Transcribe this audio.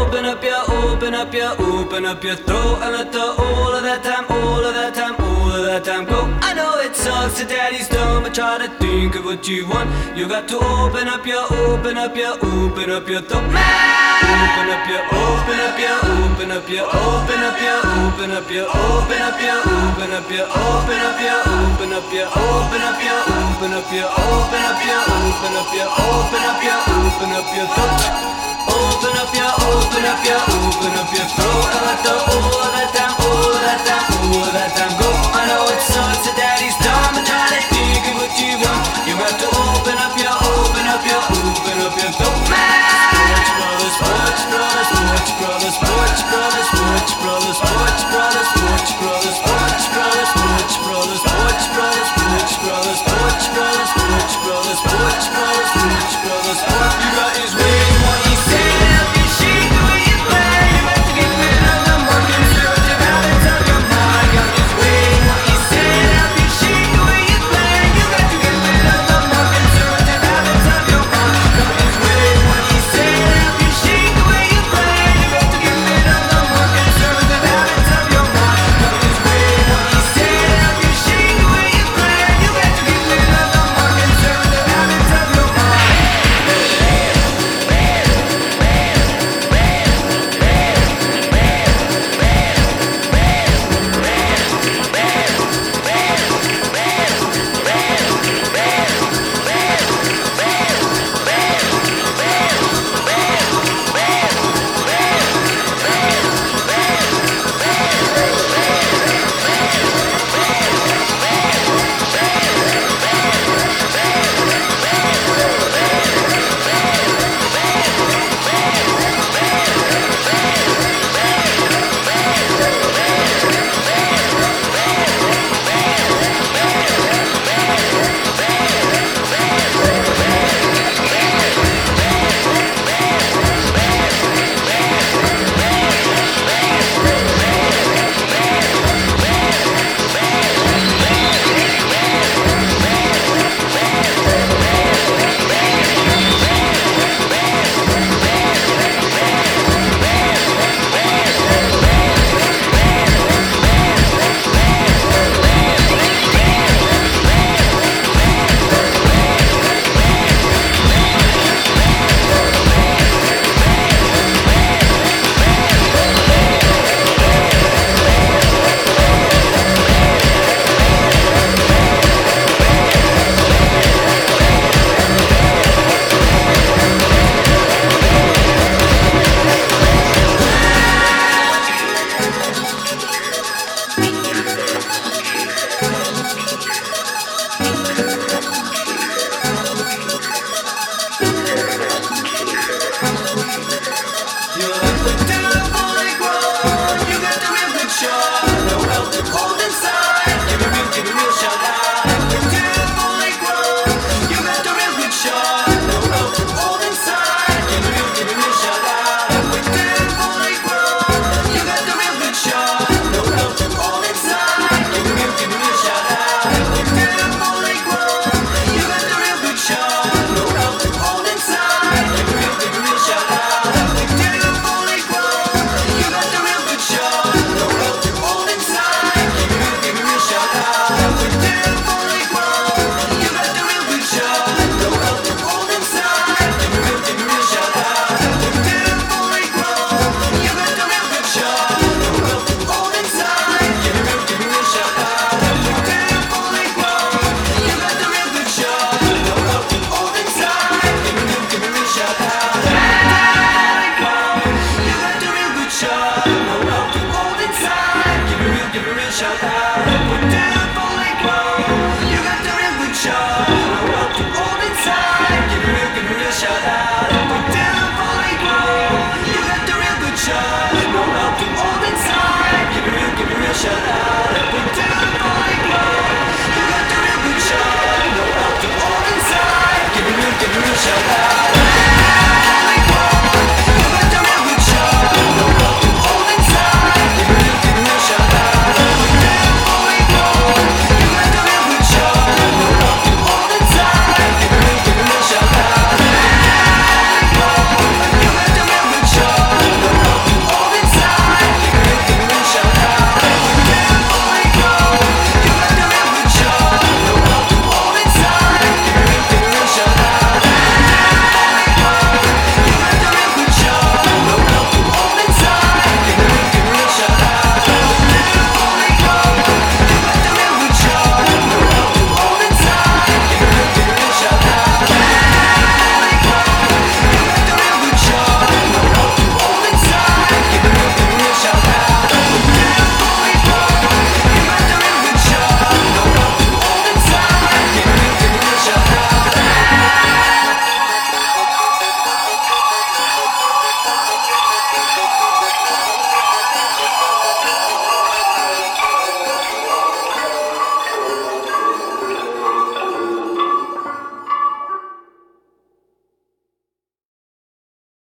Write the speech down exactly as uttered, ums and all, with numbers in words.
open up your, open up your, open up your throat and let the all of that time, all of that time, all of that time go. I know it sucks that daddy's done, but try to think of what you want. You got to open up your, open up your, open up your throat. Open up your, open up your, open up your, open up your, open up your, open up your, open up your, open up your, open up your, open up your, open up your, open up your, open up your, open up your, open up your throat. Open up your, open up your, open up your throat and let the all of that time.